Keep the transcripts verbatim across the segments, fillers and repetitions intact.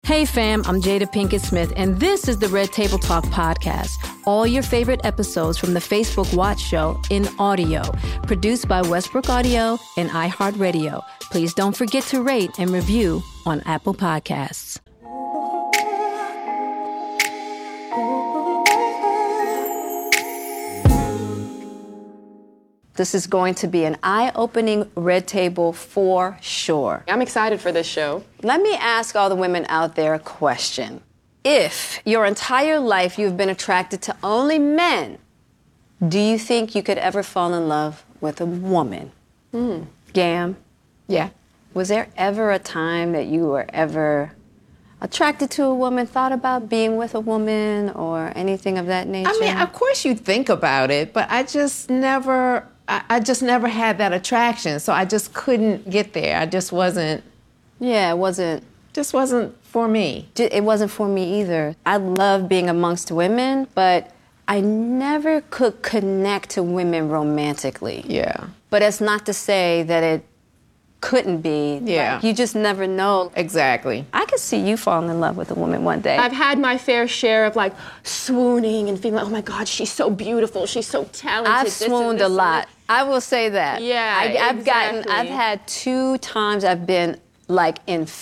Hey fam, I'm Jada Pinkett Smith, and this is the Red Table Talk podcast. All your favorite episodes from the Facebook Watch Show in audio, produced by Westbrook Audio and iHeartRadio. Please don't forget to rate and review on Apple Podcasts. This is going to be an eye-opening Red Table for sure. I'm excited for this show. Let me ask all the women out there a question. If your entire life you've been attracted to only men, do you think you could ever fall in love with a woman? Mm. Gam? Yeah. Was there ever a time that you were ever attracted to a woman, thought about being with a woman or anything of that nature? I mean, of course you think about it, but I just never... I just never had that attraction, so I just couldn't get there. I just wasn't... Yeah, it wasn't... Just wasn't for me. It wasn't for me either. I love being amongst women, but I never could connect to women romantically. Yeah. But it's not to say that it couldn't be. Yeah. Like, you just never know. Exactly. I could see you falling in love with a woman one day. I've had my fair share of, like, swooning and feeling like, oh, my God, she's so beautiful. She's so talented. I've this swooned this a lot. I will say that. Yeah, I, I've exactly. gotten, I've had two times I've been, like,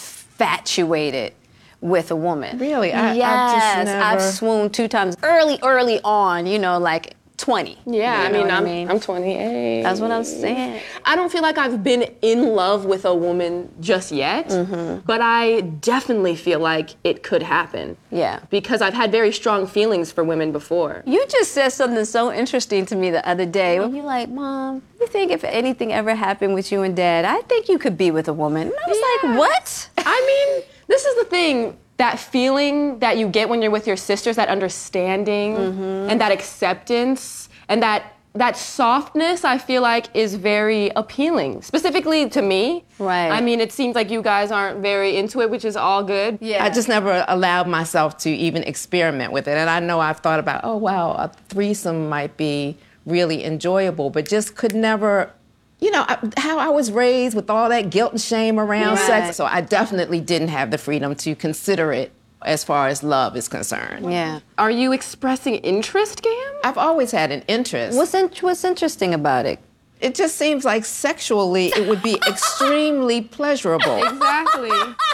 infatuated with a woman. Really? I, yes, I've just never... I've swooned two times. Early, early on, you know, like twenty. Yeah, you know I mean, I'm, I mean, I'm twenty-eight. That's what I'm saying. I don't feel like I've been in love with a woman just yet, mm-hmm. but I definitely feel like it could happen. Yeah. Because I've had very strong feelings for women before. You just said something so interesting to me the other day. When you're like, Mom, you think if anything ever happened with you and Dad, I think you could be with a woman. And I was yeah. like, what? I mean, this is the thing. That feeling that you get when you're with your sisters, that understanding mm-hmm. and that acceptance and that that softness, I feel like, is very appealing, specifically to me. Right. I mean, it seems like you guys aren't very into it, which is all good. Yeah. I just never allowed myself to even experiment with it. And I know I've thought about, oh, wow, a threesome might be really enjoyable, but just could never... You know, how I was raised with all that guilt and shame around right. sex. So I definitely didn't have the freedom to consider it as far as love is concerned. Yeah. Are you expressing interest, Gam? I've always had an interest. What's, in, what's interesting about it? It just seems like sexually it would be extremely pleasurable. Exactly.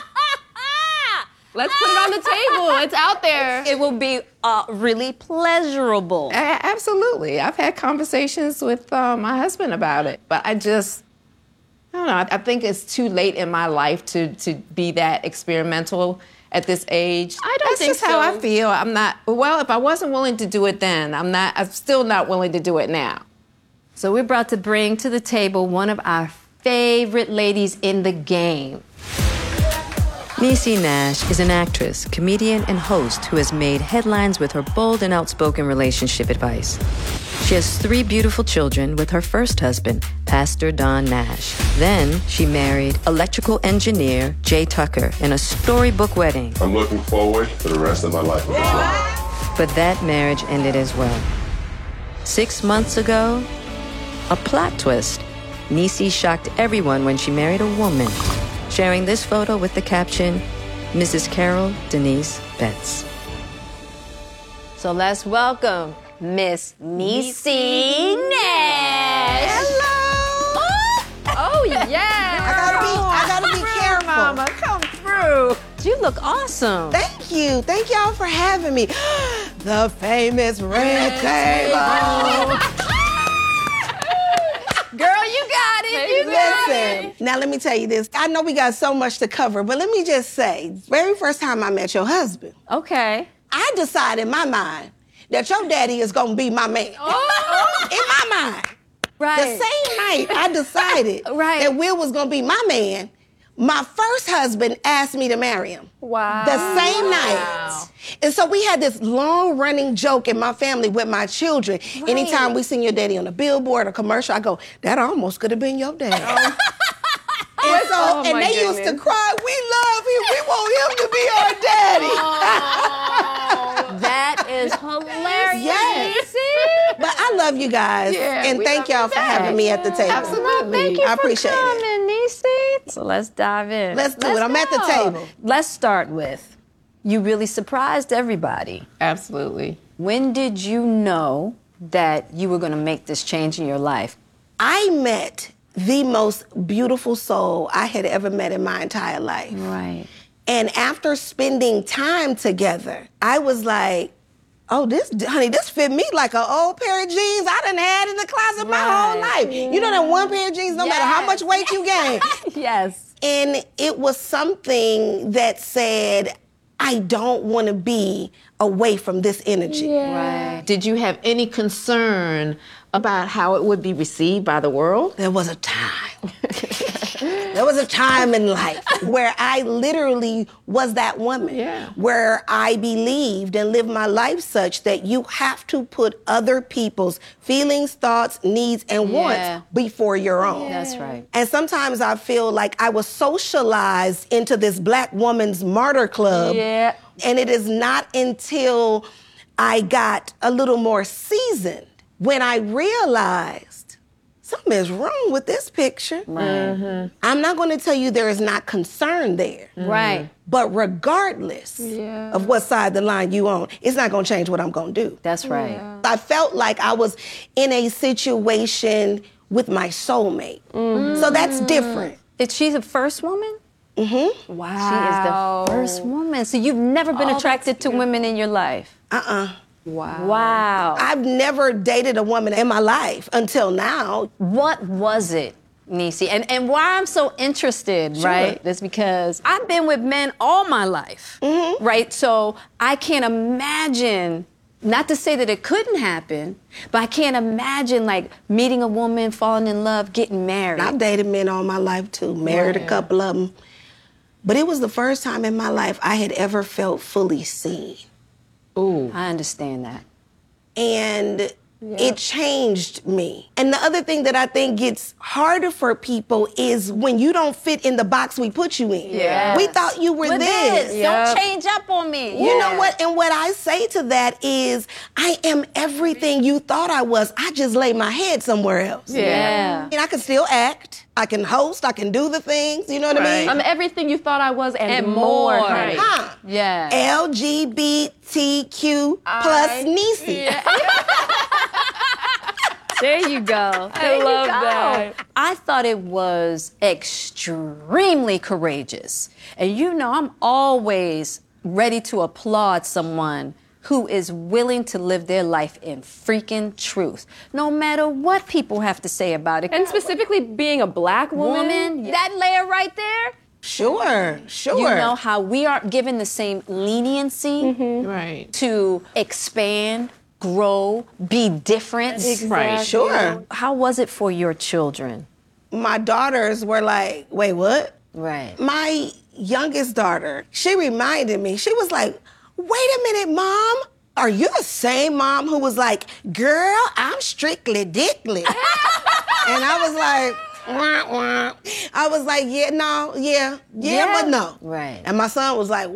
Let's put it on the table. It's out there. It will be uh, really pleasurable. A- absolutely. I've had conversations with uh, my husband about it, but I just, I don't know. I, I think it's too late in my life to, to be that experimental at this age. I don't That's think just how so. I feel. I'm not, well, if I wasn't willing to do it then, I'm not, I'm still not willing to do it now. So we're about to bring to the table one of our favorite ladies in the game. Niecy Nash is an actress, comedian, and host who has made headlines with her bold and outspoken relationship advice. She has three beautiful children with her first husband, Pastor Don Nash. Then she married electrical engineer Jay Tucker in a storybook wedding. I'm looking forward to the rest of my life with this woman. But that marriage ended as well. Six months ago, a plot twist. Niecy shocked everyone when she married a woman, sharing this photo with the caption, Missus Carol Denise Betts. So let's welcome Miss Niecy Nash. Hello. Oh, yeah. I gotta be, I gotta be careful. Mama, come through. You look awesome. Thank you. Thank y'all for having me. The famous Red Table. Girl, you got it. You got it. Listen, now let me tell you this. I know we got so much to cover, but let me just say, very first time I met your husband, Okay. I decided in my mind that your daddy is gonna be my man. Oh. In my mind. Right. The same night I decided Right. that Will was gonna be my man, my first husband asked me to marry him. Wow. The same night. And so we had this long-running joke in my family with my children. Right. Anytime we seen your daddy on a billboard or commercial, I go, that almost could have been your dad. And so, Oh, and my they used to goodness. cry, we love him, we want him to be our daddy. That is hilarious. Yes. But I love you guys. Yeah, and we thank love y'all you for back. having me at the table. Absolutely. Thank you I for appreciate it. coming, Niecy. So let's dive in. Let's do it. I'm at the go. table. Let's start with, You really surprised everybody. Absolutely. When did you know that you were going to make this change in your life? I met the most beautiful soul I had ever met in my entire life. Right. And after spending time together, I was like, oh, this, honey, this fit me like an old pair of jeans I done had in the closet my whole life. Yeah. You know that one pair of jeans, no yes. matter how much weight you gain. Yes. And it was something that said, I don't want to be away from this energy. Yeah. Right. Did you have any concern about how it would be received by the world? There was a time. There was a time in life where I literally was that woman. Yeah. Where I believed and lived my life such that you have to put other people's feelings, thoughts, needs, and wants yeah. before your own. Yeah. That's right. And sometimes I feel like I was socialized into this black woman's martyr club. Yeah. And it is not until I got a little more seasoned when I realized something is wrong with this picture. Right. Mm-hmm. I'm not going to tell you there is not concern there. Mm-hmm. Right. But regardless yeah. of what side of the line you on, it's not going to change what I'm going to do. That's right. Yeah. I felt like I was in a situation with my soulmate. Mm-hmm. So that's different. Is she the first woman? Mm-hmm. Wow. She is the first woman. So you've never been oh, attracted to women in your life? Uh-uh. Wow. Wow. I've never dated a woman in my life until now. What was it, Niecy? And and why I'm so interested, Sure. right, is because I've been with men all my life, mm-hmm. right? So I can't imagine, not to say that it couldn't happen, but I can't imagine, like, meeting a woman, falling in love, getting married. I've dated men all my life, too. Married Right. a couple of them. But it was the first time in my life I had ever felt fully seen. Ooh. I understand that. And yep. it changed me. And the other thing that I think gets harder for people is when you don't fit in the box we put you in. Yes. We thought you were With this. this. Yep. Don't change up on me. You know what? And what I say to that is, I am everything you thought I was. I just lay my head somewhere else. Yeah. And I can still act. I can host. I can do the things. You know what I mean? I'm everything you thought I was and, And more. more. honey. Huh. Yeah. L G B T Q plus I- Niecy. There you go. I There you love go. that. I thought it was extremely courageous. And you know, I'm always ready to applaud someone who is willing to live their life in freaking truth, no matter what people have to say about it. And specifically being a black woman. woman, that layer right there, Sure, sure. you know how we aren't given the same leniency Right. to expand, grow, be different. Right. Sure. How was it for your children? My daughters were like, wait, what? Right. My youngest daughter, she reminded me, she was like, wait a minute, Mom. Are you the same mom who was like, girl, I'm strictly dickly? And I was like, wah, wah. I was like, yeah, no, yeah, yeah, Yeah. but no. Right. And my son was like,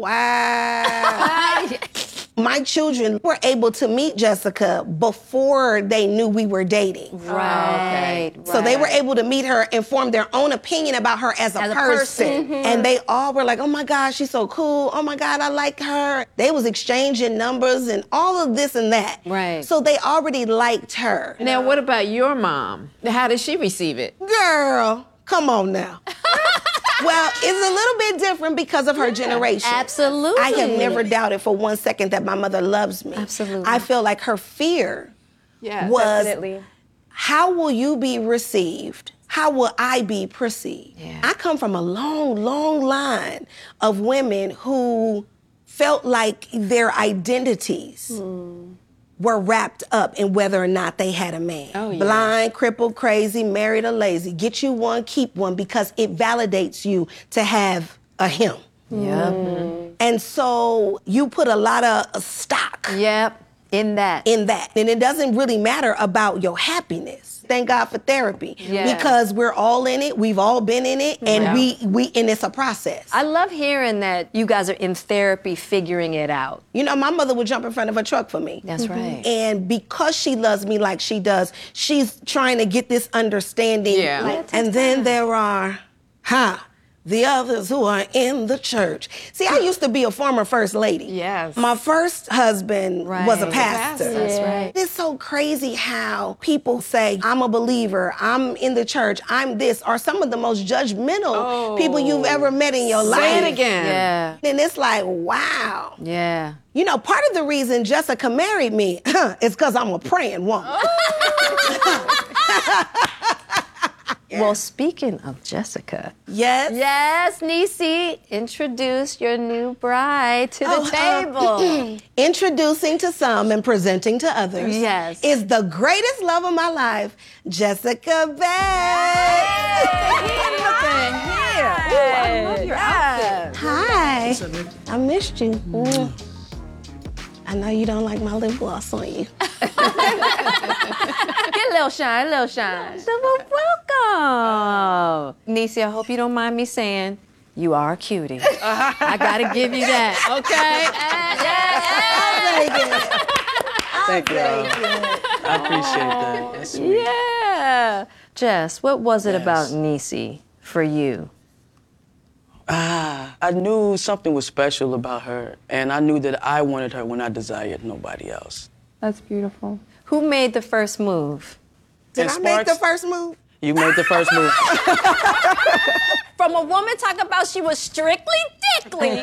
wow. My children were able to meet Jessica before they knew we were dating. Right. So they were able to meet her and form their own opinion about her as a As a person. person. Mhm. And they all were like, oh my God, she's so cool. Oh my God, I like her. They was exchanging numbers and all of this and that. Right. So they already liked her. Now, what about your mom? How did she receive it? Girl, come on now. Well, it's a little bit different because of her generation. Absolutely. I have never doubted for one second that my mother loves me. Absolutely. I feel like her fear Yeah, was, definitely. how will you be received? How will I be perceived? Yeah. I come from a long, long line of women who felt like their identities Hmm. were wrapped up in whether or not they had a man. Oh, yeah. Blind, crippled, crazy, married, or lazy. Get you one, keep one, because it validates you to have a him. Yep. And so you put a lot of stock Yep. In that. in that. And it doesn't really matter about your happiness. Thank God for therapy. Yeah. Because we're all in it, we've all been in it, and Yeah. we we and it's a process. I love hearing that you guys are in therapy figuring it out. You know, my mother would jump in front of a truck for me. That's right. And because she loves me like she does, she's trying to get this understanding. Yeah. Like, and then there are, huh, the others who are in the church. See, I used to be a former first lady. Yes. My first husband Right. was a Was a pastor. pastor, that's right. It's so crazy how people say, I'm a believer, I'm in the church, I'm this, are some of the most judgmental people you've ever met in your life. Say it again. Yeah. And it's like, wow. Yeah. You know, part of the reason Jessica married me is because I'm a praying woman. Well, speaking of Jessica. Yes. Yes, Niecy, introduce your new bride to the Oh, uh, table. Introducing to some and presenting to others. Yes. Is the greatest love of my life, Jessica Beth. I love your outfit. Hi. I missed you. Mm. I know you don't like my lip gloss on you. Get a little shine, a little shine. So, well, welcome. Niecy, I hope you don't mind me saying you are a cutie. I gotta give you that, okay? Thank you. I appreciate that. That's sweet. Yeah. Jess, what was it Yes. about Niecy for you? Ah, I knew something was special about her, and I knew that I wanted her when I desired nobody else. That's beautiful. Who made the first move? Did And I make the Sparks, first move? You made the first move. From a woman talking about she was strictly dickly.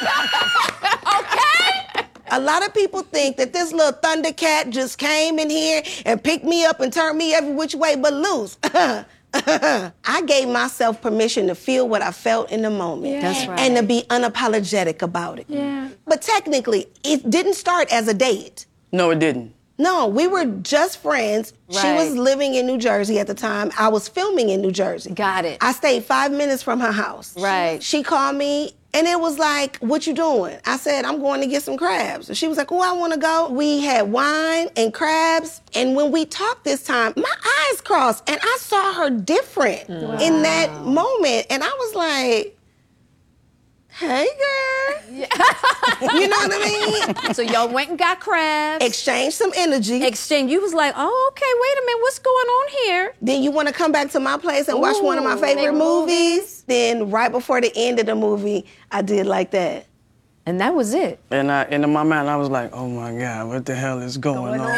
Okay? A lot of people think that this little Thundercat just came in here and picked me up and turned me every which way but loose. I gave myself permission to feel what I felt in the moment. That's right. And to be unapologetic about it. Yeah. But technically, it didn't start as a date. No, it didn't. No, we were just friends. She Right. was living in New Jersey at the time. I was filming in New Jersey. Got it. I stayed five minutes from her house. Right. She called me and it was like, what you doing? I said, I'm going to get some crabs. And she was like, oh, I want to go. We had wine and crabs. And when we talked this time, my eyes crossed and I saw her different in that moment. And I was like, hey, girl. You know what I mean? So y'all went and got crabs. Exchange some energy. Exchange. You was like, oh, okay, wait a minute, what's going on here? Then you want to come back to my place and watch one of my Ooh, favorite favorite movies. Then right before the end of the movie, I did like that. And that was it. And I, and in my mind, I was like, oh my God, what the hell is going, on?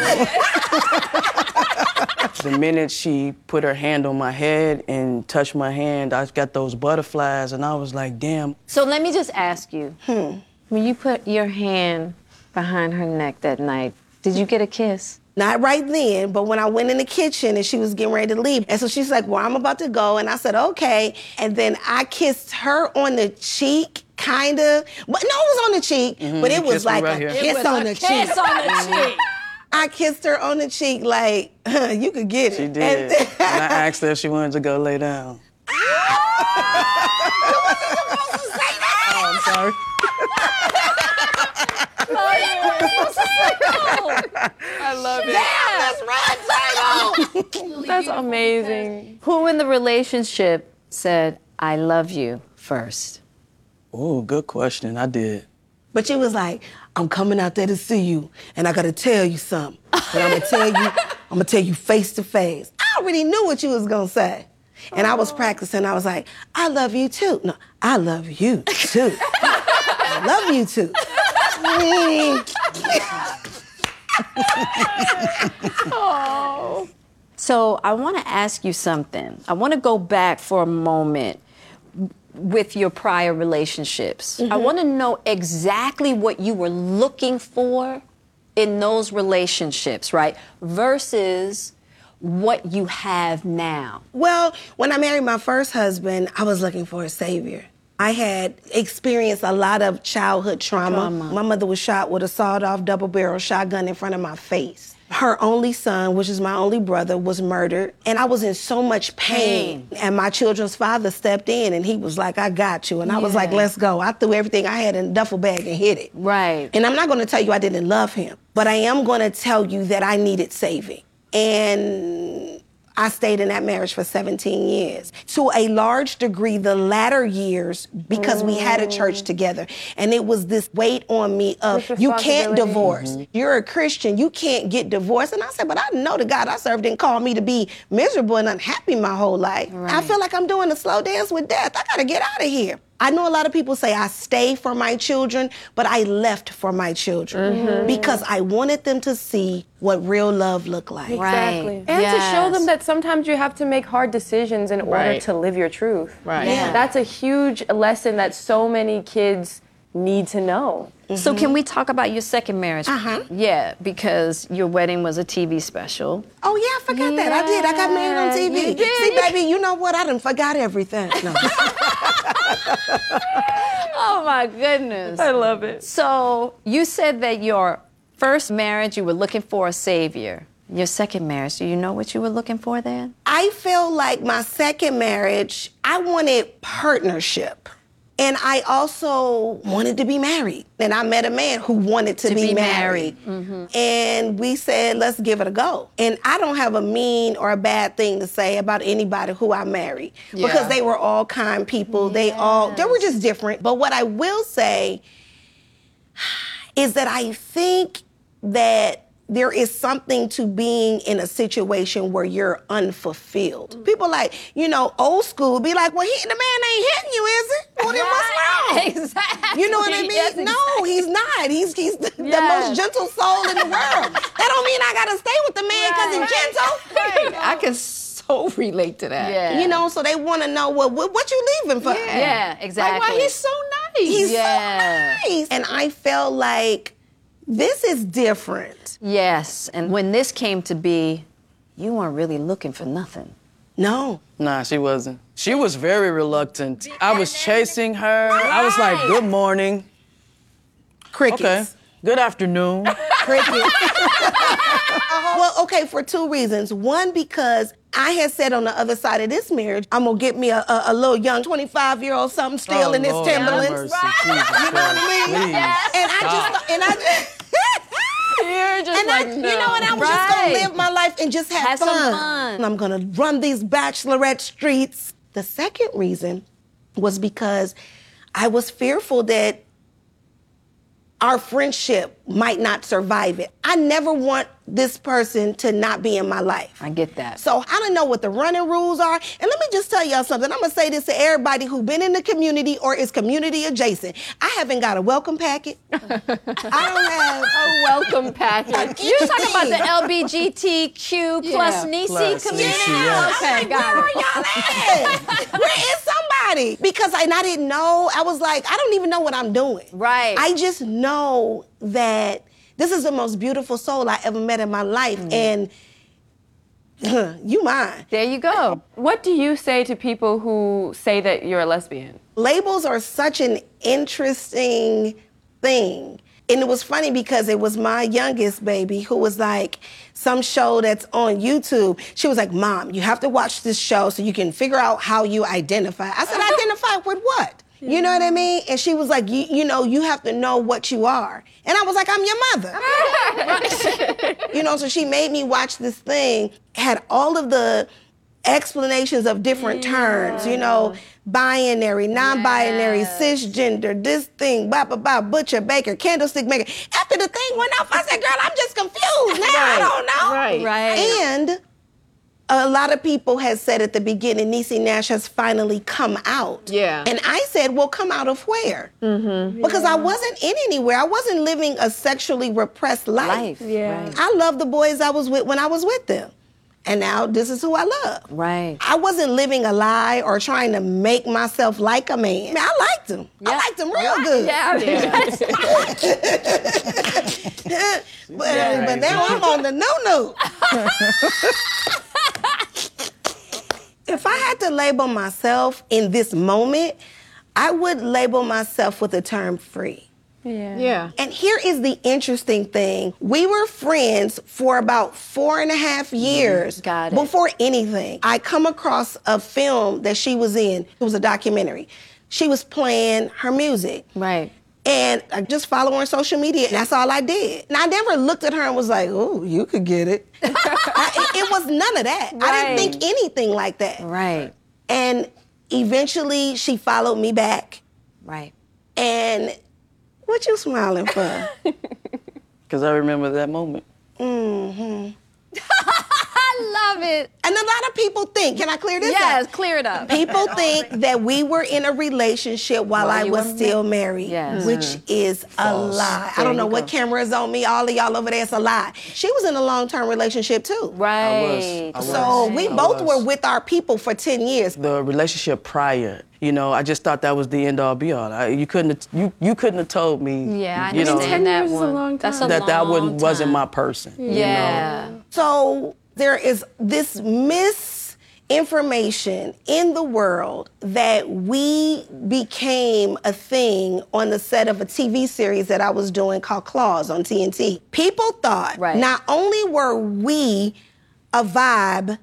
The minute she put her hand on my head and touched my hand, I got those butterflies, and I was like, damn. So let me just ask you, when you put your hand behind her neck that night, did you get a kiss? Not right then, but when I went in the kitchen and she was getting ready to leave. And so she's like, well, I'm about to go. And I said, okay. And then I kissed her on the cheek, kind of. But no, it was on the cheek, but it you was kissed me like right a here. kiss It was on a the kiss cheek. on the cheek. I kissed her on the cheek like, you could get it. She did. And And, I asked her if she wanted to go lay down. Oh, I'm sorry. I love it. Damn, let's run, Tato! That's amazing. Who in the relationship said, I love you first? Oh, good question. I did. But she was like, I'm coming out there to see you, and I gotta tell you something. But I'm gonna tell you, I'm gonna tell you face to face. I already knew what you was gonna say. And I was practicing. I was like, I love you too. No, I love you too. I love you too. So I want to ask you something. I want to go back for a moment with your prior relationships. I want to know exactly what you were looking for in those relationships, right? Versus what you have now. Well, when I married my first husband, I was looking for a savior. I had experienced a lot of childhood trauma. Trauma. My mother was shot with a sawed-off double-barrel shotgun in front of my face. Her only son, which is my only brother, was murdered. And I was in so much pain. And my children's father stepped in and he was like, I got you. And I was like, Yeah. let's go. I threw everything I had in a duffel bag and hid it. Right. And I'm not going to tell you I didn't love him, but I am going to tell you that I needed saving. And I stayed in that marriage for seventeen years. To a large degree, the latter years, because we had a church together, and it was this weight on me of, This you can't responsibility. divorce. Mm-hmm. You're a Christian, you can't get divorced. And I said, but I know the God I serve didn't call me to be miserable and unhappy my whole life. Right. I feel like I'm doing a slow dance with death. I gotta get out of here. I know a lot of people say I stay for my children, but I left for my children Mm-hmm. because I wanted them to see what real love looked like. Exactly. Right. And to show Yes. them that sometimes you have to make hard decisions in order Right. to live your truth. Right. Yeah. That's a huge lesson that so many kids need to know. So can we talk about your second marriage? Uh-huh. Yeah, because your wedding was a T V special. Oh, yeah, I forgot that. I did. I got married on T V. You did. See, baby, you know what? I done forgot everything. No. Oh my goodness. I love it. So you said that your first marriage you were looking for a savior. Your second marriage, do you know what you were looking for then? I feel like my second marriage, I wanted partnership. And I also wanted to be married. And I met a man who wanted to, To be, be married. married. And we said, let's give it a go. And I don't have a mean or a bad thing to say about anybody who I married. Yeah. Because they were all kind people. They all, they were just different. But what I will say is that I think that there is something to being in a situation where you're unfulfilled. People like, you know, old school be like, well, he, the man ain't hitting you, is it? Well, then what's wrong? Exactly. You know what I mean? Yes, No, he's not. He's he's the, the Yes. most gentle soul in the world. That don't mean I gotta stay with the man because he's gentle. I can so relate to that. Yeah. You know, so they want to know, well, what, what you leaving for? Yeah, exactly. Like, why he's so nice. He's Yeah. so nice. And I felt like this is different. Yes, and when this came to be, you weren't really looking for nothing. No. Nah, she wasn't. She was very reluctant. I was chasing her. I was like, good morning. Crickets. Okay. Good afternoon. Crickets. Well, okay, for two reasons. One, because I had said on the other side of this marriage, I'm gonna get me a, a, a little young twenty-five-year-old something still Oh, in his Lord, have Timberlands. mercy, Jesus You know what I mean? Christ, please. And I just, and I just, You're just and I, you know what? I was just gonna Right. live my life and just have, Have some fun. fun. And I'm gonna run these bachelorette streets. The second reason was because I was fearful that our friendship might not survive it. I never want this person to not be in my life. I get that. So I don't know what the running rules are. And let me just tell y'all something. I'm gonna say this to everybody who's been in the community or is community adjacent. I haven't got a welcome packet. I don't have A welcome package. You talking about the L G B T Q plus Yeah, Nisi plus community? Nisi, yes. Okay, got Where it. are y'all at? Where is somebody? Because I, and I didn't know. I was like, I don't even know what I'm doing. Right. I just know that this is the most beautiful soul I ever met in my life. And you mine. There you go. What do you say to people who say that you're a lesbian? Labels are such an interesting thing. And it was funny because it was my youngest baby who was like, some show that's on YouTube. She was like, Mom, you have to watch this show so you can figure out how you identify. I said, identify with what? You know what I mean? And she was like, you, you know, you have to know what you are. And I was like, I'm your mother. You know, so she made me watch this thing, had all of the explanations of different terms, you know, binary, non-binary, cisgender, this thing, blah, blah, blah, butcher, baker, candlestick maker. After the thing went off, I said, girl, I'm just confused now. I don't know. Right. Right. And a lot of people had said at the beginning, Niecy Nash has finally come out. Yeah. And I said, well, come out of where? Mm-hmm. Because I wasn't in anywhere. I wasn't living a sexually repressed life. Life. Yeah. Right. I loved the boys I was with when I was with them. And now this is who I love. Right. I wasn't living a lie or trying to make myself like a man. I, mean, I liked him. I liked him real good. Yeah, I mean, but, but now I'm on the no-no. If I had to label myself in this moment, I would label myself with the term free. Yeah. Yeah. And here is the interesting thing. We were friends for about four and a half years Got it. before anything. I come across a film that she was in. It was a documentary. She was playing her music. Right. And I just follow her on social media, and that's all I did. And I never looked at her and was like, oh, you could get it. I, it, it was none of that. I Right. didn't think anything like that. Right. And eventually she followed me back. Right. And what you smiling for? Because I remember that moment. I love it. And a lot of people think, can I clear this Yes, up? clear it up. People think that we were in a relationship while While I you was were still ma- married, Yes. which is a False. lie. I There don't you know what go. camera is on me. All of y'all over there, it's a lie. She was in a long-term relationship too. Right. I was. So we I both was. were with our people for ten years. The relationship prior, you know, I just thought that was the end all be all. I, you couldn't have, you you couldn't have told me, Yeah, I you know, understand that years is a one. long That's a time. that that long wouldn't wasn't time. my person. you know? Yeah. So there is this misinformation in the world that we became a thing on the set of a T V series that I was doing called Claws on T N T. People thought Right. not only were we a vibe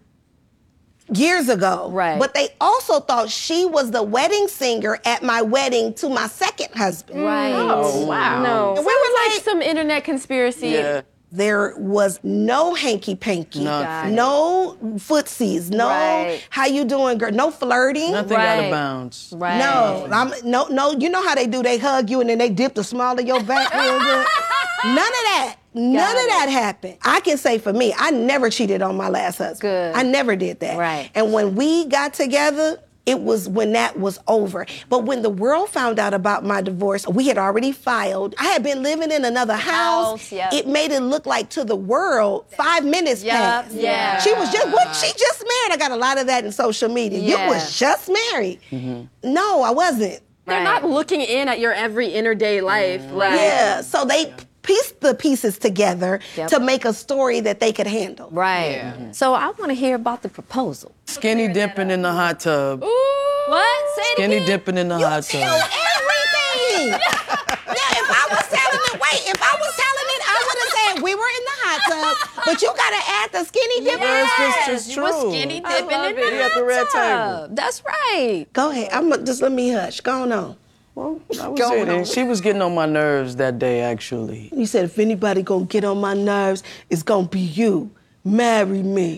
years ago, Right. but they also thought she was the wedding singer at my wedding to my second husband. Right. Oh, wow. No. And We we were were like like- some internet conspiracy. Yeah. There was no hanky-panky, Nothing. no footsies, no Right. how you doing, girl, no flirting. Nothing out Right. of bounds. Right. No, I'm, no, no. You know how they do? They hug you and then they dip the small of your back real good. None of that. None Got of it. that happened. I can say for me, I never cheated on my last husband. Good. I never did that. Right. And when we got together, it was when that was over. But when the world found out about my divorce, we had already filed. I had been living in another house. House, yep. It made it look like to the world, five minutes Yep, passed. yeah. She was just, what? She just married. I got a lot of that in social media. Yeah. You was just married. No, I wasn't. They're Right. not looking in at your every inner day life. Like, Yeah, so they pieced the pieces together Yep. to make a story that they could handle. Right. So I want to hear about the proposal. Skinny dipping in the hot tub. What? Say it Skinny again. dipping in the hot Tell tub. everything. Now, if I was telling it, wait, if I was telling it, I would have said we were in the hot tub, but you gotta add the skinny dip. Yes, in it's just You was true. skinny I dipping love in it. the We at the hot red tub. That's right. Go ahead. I'm gonna- just let me hush. Go on. on. Well, that was Going it. on. And she was getting on my nerves that day, actually. You said if anybody gonna get on my nerves, it's gonna be you. Marry me.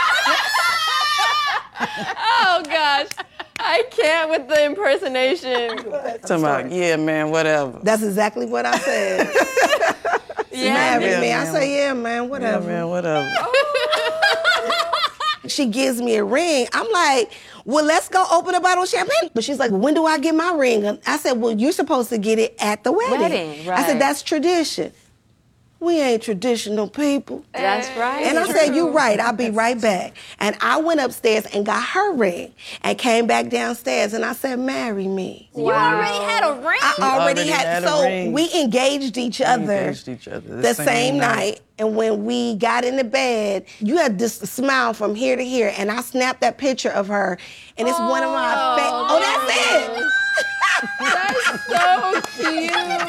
Oh gosh, I can't with the impersonation. Talking about, yeah, man, whatever. That's exactly what I said. Yeah. Marry Yeah, me. I man. say, yeah, man, Yeah, whatever. man, whatever. She gives me a ring. I'm like, well, let's go open a bottle of champagne. But she's like, well, when do I get my ring? I said, well, you're supposed to get it at the wedding. Wedding, I said, right. that's tradition. We ain't traditional people. That's right. And I said, you're right, I'll be right back. And I went upstairs and got her ring and came back downstairs and I said, marry me. You already had a ring. I already, already had, had a so ring. we engaged each other. engaged each other the the same same, night. night. And when we got in the bed, you had this smile from here to here, and I snapped that picture of her, and it's one of my fa- oh, that's it. So cute.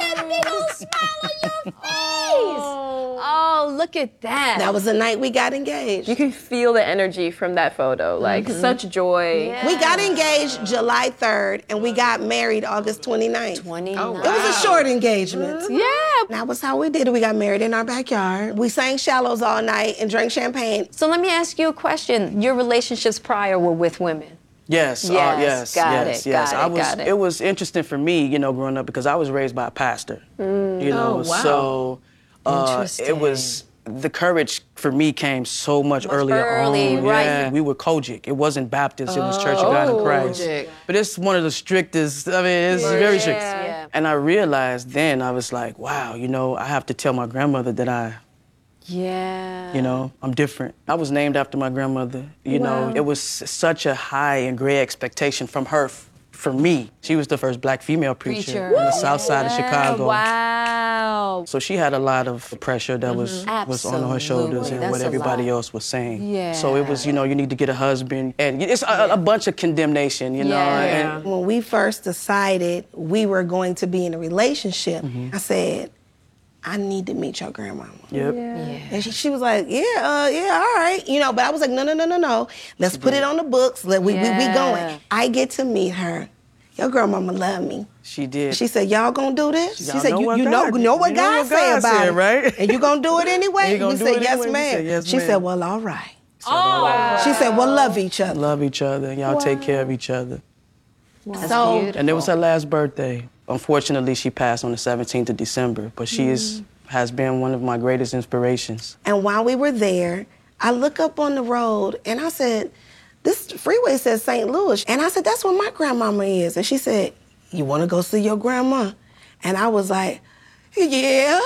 Oh, look at that. That was the night we got engaged. You can feel the energy from that photo, like such joy. Yeah. We got engaged July third, and we got married August twenty-ninth. twenty-nine. It was a short engagement. Yeah. That was how we did it. We got married in our backyard. We sang shallows all night and drank champagne. So let me ask you a question. Your relationships prior were with women. Yes, uh, Yes, yes, got yes, it, yes. got I it, was. got it. was interesting for me, you know, growing up because I was raised by a pastor. Mm. You know, Oh, wow. so uh, Interesting. it was the courage for me came so much, earlier early, on. right. Yeah. We were Kojic. It wasn't Baptist. It was Church of God in Christ. Kojic. But it's one of the strictest. I mean, it's very strict. Yeah. And I realized then I was like, wow, you know, I have to tell my grandmother that I. Yeah. You know, I'm different. I was named after my grandmother. You know, it was such a high and great expectation from her f- for me. She was the first black female preacher, Preacher. on the south side of Chicago. Wow. So she had a lot of pressure that was was on her shoulders Absolutely. and That's what a everybody lot. else was saying. Yeah. So it was, you know, you need to get a husband. And it's a, a bunch of condemnation, you know. Yeah. And When we first decided we were going to be in a relationship, I said, I need to meet your grandmama. yep. And she, she was like, yeah, uh, yeah, all right. You know, but I was like, no, no, no, no, no. Let's put it on the books. Let we, we, we Yeah. going. I get to meet her. your grandmama love me. She did. She said, y'all gonna do this? Y'all She said, know you, what you know, God- know what you know God what say God about said, it, right? And you gonna do it anyway? You gonna we do said, it yes, anyway? We ma'am. said, yes, she ma'am. said, well, all right. Oh, She said, well, love each other. Love each other, and y'all take care of each other. That's So- beautiful. And it was her last birthday. Unfortunately, she passed on the seventeenth of December, but she is has been one of my greatest inspirations. And while we were there, I look up on the road and I said, this freeway says Saint Louis. And I said, that's where my grandmama is. And she said, you want to go see your grandma? And I was like, yeah.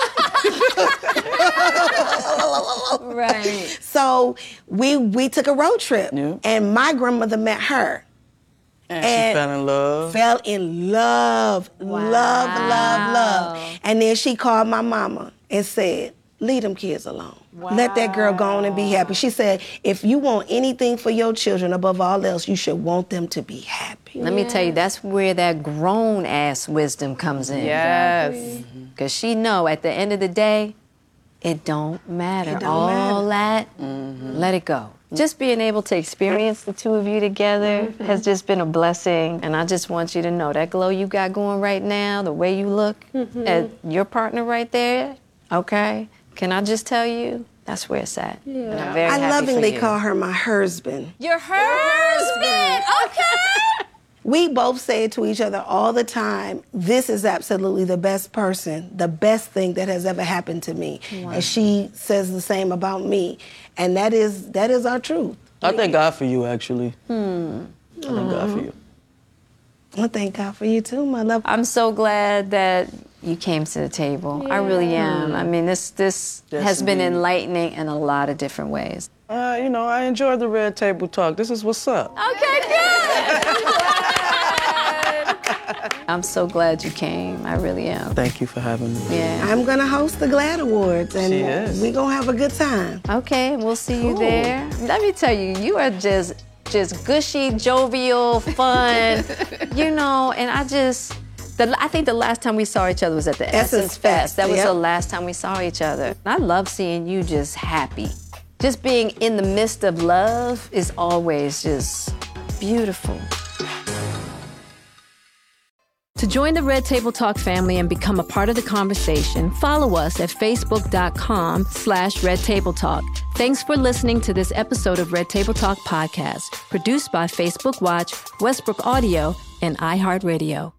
Right. So we we took a road trip. Yeah. And my grandmother met her. And, And she fell in love. Fell in love, love, love, love. And then she called my mama and said, leave them kids alone. Let that girl go on and be happy. She said, if you want anything for your children above all else, you should want them to be happy. Let me tell you, that's where that grown-ass wisdom comes in. Yes. Because she know at the end of the day, it don't matter. It don't All matter. that, let it go. Just being able to experience the two of you together Mm-hmm. has just been a blessing. And I just want you to know that glow you got going right now, the way you look Mm-hmm. at your partner right there, okay? Can I just tell you, that's where it's at. Yeah. And I'm very I happy lovingly for you. call her my husband. Your husband, okay? We both say it to each other all the time. This is absolutely the best person, the best thing that has ever happened to me. Wow. And she says the same about me. And that is that is our truth. I thank God for you, actually. Hmm. I thank God for you. I thank God for you too, my love. I'm so glad that you came to the table. I really am. I mean, this this Yes, has been indeed. enlightening in a lot of different ways. Uh, you know, I enjoyed the Red Table Talk. This is what's up. Okay, good. I'm so glad you came. I really am. Thank you for having me. Yeah. I'm gonna host the GLAAD Awards, and She is. we're gonna have a good time. Okay, we'll see you Cool. there. Let me tell you, you are just just gushy, jovial, fun, you know, and I just the, I think the last time we saw each other was at the Essence, Essence Fest. Fest, That was yep. the last time we saw each other. I love seeing you just happy. Just being in the midst of love is always just beautiful. To join the Red Table Talk family and become a part of the conversation, follow us at facebook.com slash Red Table Talk. Thanks for listening to this episode of Red Table Talk Podcast, produced by Facebook Watch, Westbrook Audio, and iHeartRadio.